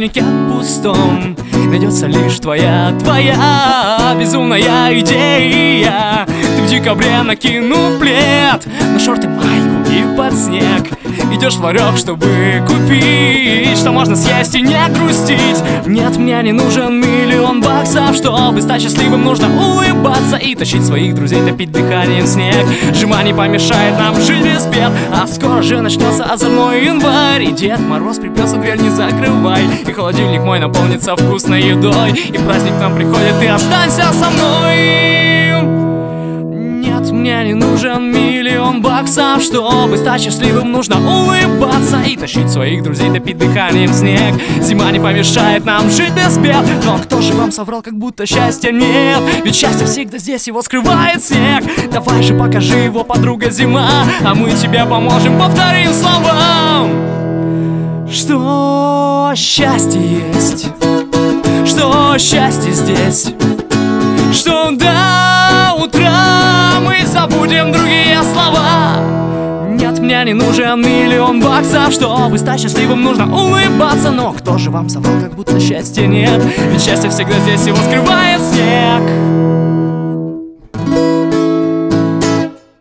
багажнике пустом найдется лишь твоя безумная идея. Ты в декабре, накинув плед на шорты, майку и под снег, идешь в ларек, чтобы купить, что можно съесть и не грустить. Нет, мне не нужен миллион баксов, чтобы стать счастливым, нужно улыбаться и тащить своих друзей, топить дыханием снег. Жима не помешает нам жить без бед, а скоро же начнется озорной январь, и Дед Мороз припрется, дверь не закрывай, и холодильник мой наполнится вкусной едой, и праздник к нам приходит, ты останься со мной. Нет, мне не нужен миллион баксов, чтобы стать счастливым, нужно улыбаться и тащить своих друзей, топить дыханием снег. Зима не помешает нам жить без бед, но кто же вам соврал, как будто счастья нет? Ведь счастье всегда здесь, его скрывает снег. Давай же покажи его, подруга Зима, а мы тебе поможем, повторим словам, что счастье есть, что счастье здесь, что до утра мы забудем другие слова. Нет, мне не нужен миллион баксов, чтобы стать счастливым, нужно улыбаться. Но кто же вам соврал, как будто счастья нет? Ведь счастье всегда здесь, его скрывает снег.